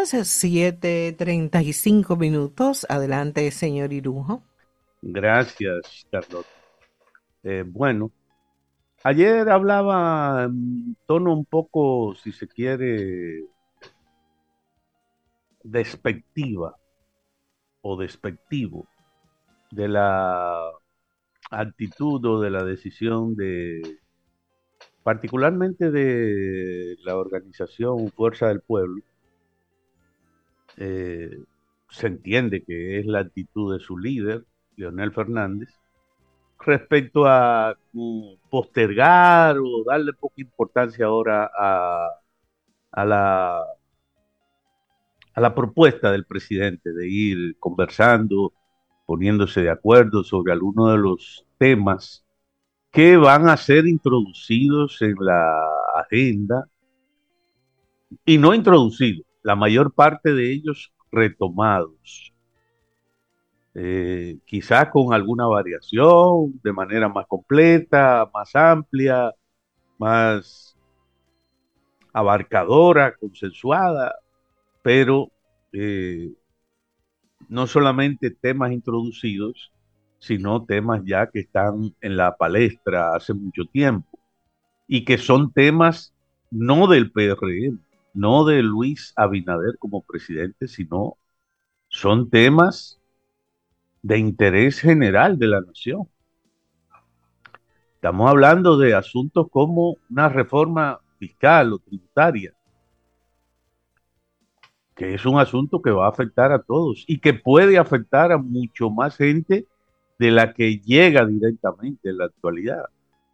días, 7:35. Adelante, señor Irujo. Gracias, Carlota. Bueno, ayer hablaba en tono un poco, si se quiere, despectiva o despectivo de la actitud o de la decisión particularmente de la organización Fuerza del Pueblo. Eh, Se entiende que es la actitud de su líder, Leonel Fernández, respecto a postergar o darle poca importancia ahora a la propuesta del presidente de ir conversando, poniéndose de acuerdo sobre algunos de los temas que van a ser introducidos en la agenda y no introducidos, la mayor parte de ellos retomados, quizás con alguna variación, de manera más completa, más amplia, más abarcadora, consensuada, pero eh, no solamente temas introducidos, sino temas ya que están en la palestra hace mucho tiempo y que son temas no del PRM, no de Luis Abinader como presidente, sino son temas de interés general de la nación. Estamos hablando de asuntos como una reforma fiscal o tributaria, que es un asunto que va a afectar a todos y que puede afectar a mucho más gente de la que llega directamente en la actualidad.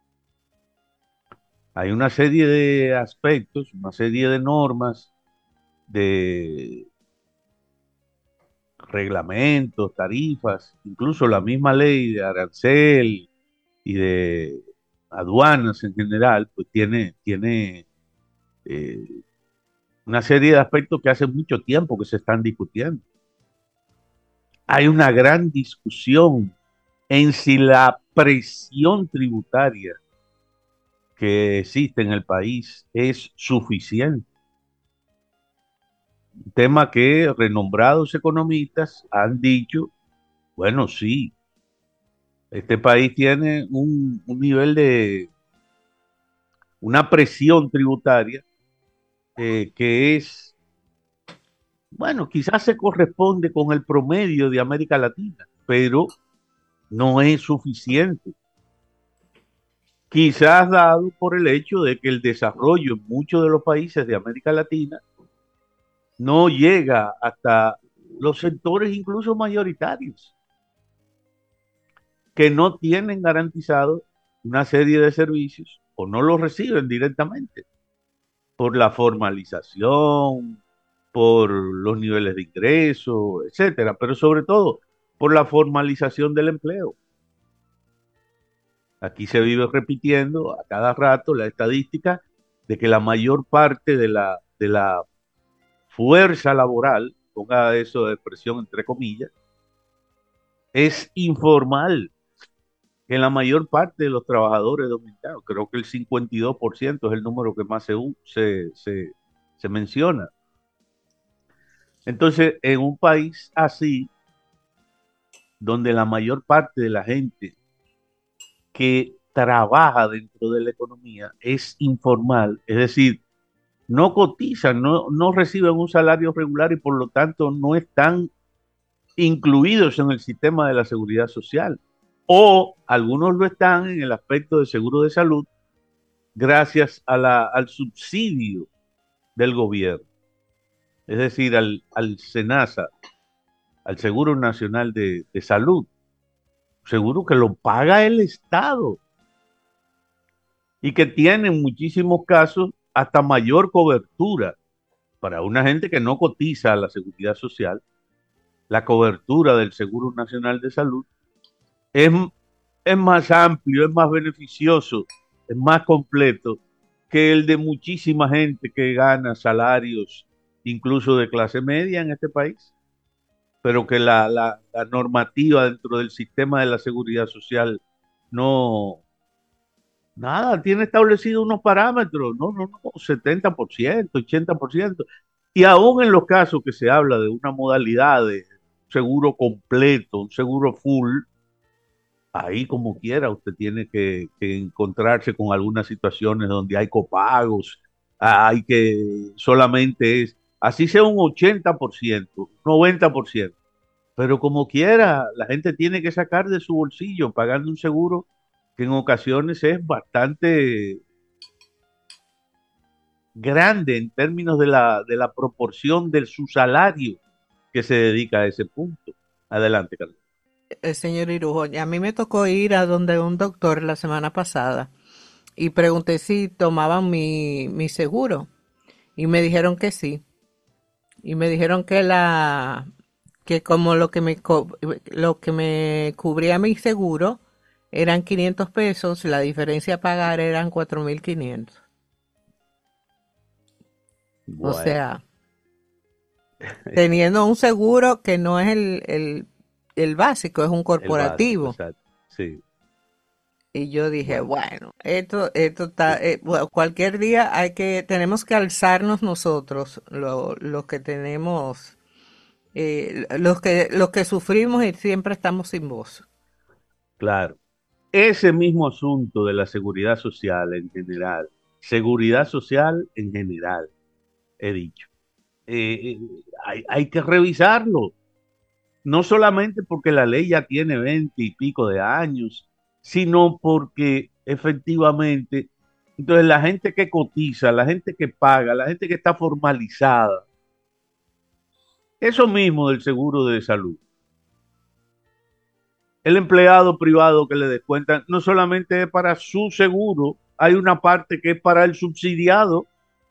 Hay una serie de aspectos, una serie de normas, de reglamentos, tarifas, incluso la misma ley de arancel y de aduanas en general, pues tiene eh, una serie de aspectos que hace mucho tiempo que se están discutiendo. Hay una gran discusión en si la presión tributaria que existe en el país es suficiente. Un tema que renombrados economistas han dicho, bueno, sí, este país tiene un nivel de una presión tributaria que es, bueno, quizás se corresponde con el promedio de América Latina, pero no es suficiente. Quizás dado por el hecho de que el desarrollo en muchos de los países de América Latina no llega hasta los sectores incluso mayoritarios, que no tienen garantizado una serie de servicios o no los reciben directamente por la formalización, por los niveles de ingreso, etcétera, pero sobre todo por la formalización del empleo. Aquí se vive repitiendo a cada rato la estadística de que la mayor parte de la fuerza laboral, ponga eso de expresión entre comillas, es informal, que la mayor parte de los trabajadores dominicanos, creo que el 52% es el número que más se menciona. Entonces, en un país así, donde la mayor parte de la gente que trabaja dentro de la economía es informal, es decir, no cotizan, no reciben un salario regular y por lo tanto no están incluidos en el sistema de la seguridad social. O algunos lo están en el aspecto de seguro de salud gracias al subsidio del gobierno, es decir, al SENASA, al Seguro Nacional de Salud, seguro que lo paga el Estado y que tiene en muchísimos casos hasta mayor cobertura para una gente que no cotiza a la seguridad social. La cobertura del Seguro Nacional de Salud es, es más amplio, es más beneficioso, es más completo que el de muchísima gente que gana salarios incluso de clase media en este país, pero que la normativa dentro del sistema de la seguridad social no, nada, tiene establecido unos parámetros, no, 70%, 80%. Y aún en los casos que se habla de una modalidad de seguro completo, un seguro full, ahí como quiera usted tiene que encontrarse con algunas situaciones donde hay copagos, hay que solamente es, así sea un 80%, 90%, pero como quiera, la gente tiene que sacar de su bolsillo pagando un seguro que en ocasiones es bastante grande en términos de la proporción de su salario que se dedica a ese punto. Adelante, Carlos. Señor Irujo, a mí me tocó ir a donde un doctor la semana pasada y pregunté si tomaban mi seguro y me dijeron que sí. Y me dijeron que como lo que me cubría mi seguro eran 500 pesos, la diferencia a pagar eran 4.500. O Bueno, sea, teniendo un seguro que no es el básico, es un el básico, corporativo. exacto. Sí, Y yo dije, bueno, bueno, esto está, sí, bueno, cualquier día tenemos que alzarnos nosotros, los que tenemos, los que sufrimos y siempre estamos sin voz. claro. Ese mismo asunto de la seguridad social en general, he dicho, hay que revisarlo, no solamente porque la ley ya tiene 20 y pico de años, sino porque efectivamente, entonces la gente que cotiza, la gente que paga, la gente que está formalizada, eso mismo del seguro de salud. El empleado privado que le descuentan no solamente es para su seguro, hay una parte que es para el subsidiado.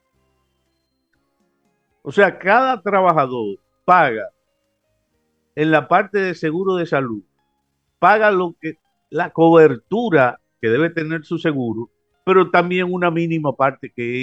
O sea, cada trabajador paga en la parte de seguro de salud, paga la cobertura que debe tener su seguro, pero también una mínima parte que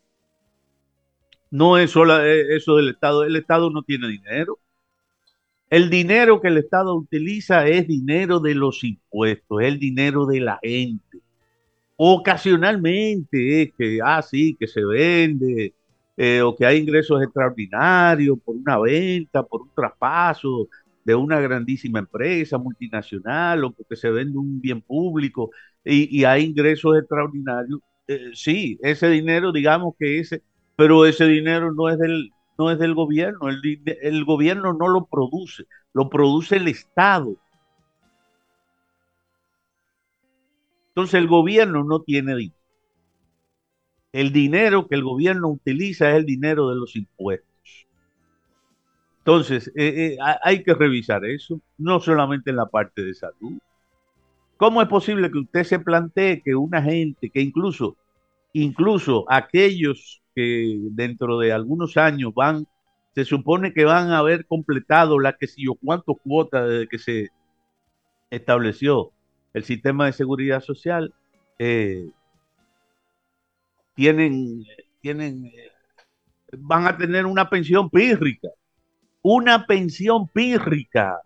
no es solo eso del Estado. El Estado no tiene dinero. El dinero que el Estado utiliza es dinero de los impuestos, es el dinero de la gente. Ocasionalmente es que, sí, que se vende, o que hay ingresos extraordinarios por una venta, por un traspaso de una grandísima empresa multinacional, o porque se vende un bien público y hay ingresos extraordinarios. Sí, ese dinero, digamos que pero ese dinero no es del gobierno, el gobierno no lo produce el Estado. Entonces el gobierno no tiene dinero. El dinero que el gobierno utiliza es el dinero de los impuestos. Entonces, hay que revisar eso, no solamente en la parte de salud. ¿Cómo es posible que usted se plantee que una gente, que incluso aquellos que dentro de algunos años se supone que van a haber completado la que si yo cuánto cuotas desde que se estableció el sistema de seguridad social, eh, tienen, tienen, van a tener una pensión pírrica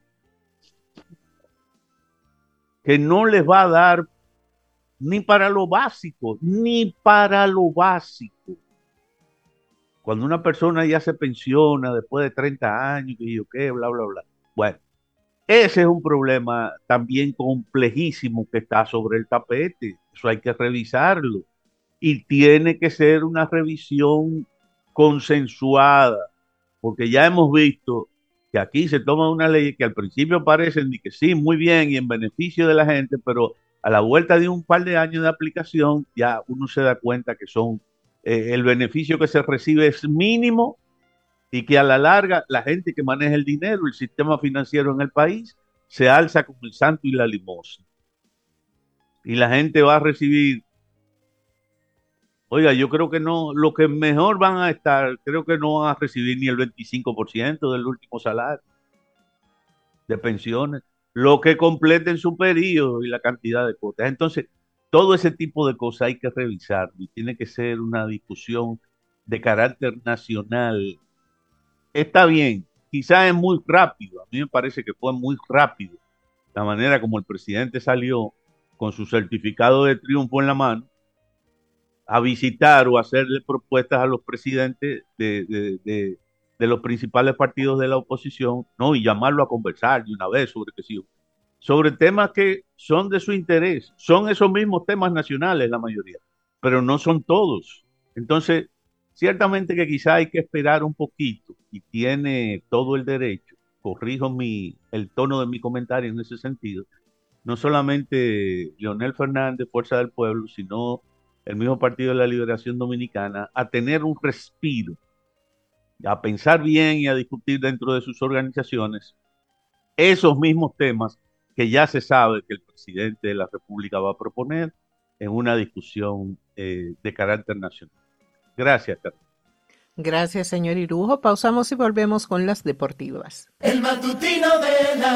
que no les va a dar ni para lo básico, ni para lo básico. Cuando una persona ya se pensiona después de 30 años, que yo qué, bla, bla, bla. Bueno, ese es un problema también complejísimo que está sobre el tapete. Eso hay que revisarlo. Y tiene que ser una revisión consensuada, porque ya hemos visto que aquí se toma una ley que al principio parecen de que sí, muy bien y en beneficio de la gente, pero a la vuelta de un par de años de aplicación ya uno se da cuenta que el beneficio que se recibe es mínimo y que a la larga la gente que maneja el dinero, el sistema financiero en el país, se alza con el santo y la limosna. Y la gente va a recibir, oiga, yo creo que no, lo que mejor van a estar, creo que no van a recibir ni el 25% del último salario de pensiones, lo que completen su periodo y la cantidad de cuotas. Entonces, todo ese tipo de cosas hay que revisar y tiene que ser una discusión de carácter nacional. Está bien, quizás es muy rápido, a mí me parece que fue muy rápido la manera como el presidente salió con su certificado de triunfo en la mano a visitar o hacerle propuestas a los presidentes de los principales partidos de la oposición, ¿no? Y llamarlo a conversar de una vez sobre que sí, sobre temas que son de su interés. Son esos mismos temas nacionales la mayoría, pero no son todos. Entonces, ciertamente que quizá hay que esperar un poquito y tiene todo el derecho. Corrijo el tono de mi comentario en ese sentido. No solamente Leonel Fernández, Fuerza del Pueblo, sino el mismo Partido de la Liberación Dominicana, a tener un respiro, a pensar bien y a discutir dentro de sus organizaciones esos mismos temas que ya se sabe que el presidente de la República va a proponer en una discusión de carácter nacional. Gracias, Carlos. Gracias, señor Irujo. Pausamos y volvemos con las deportivas. El matutino de la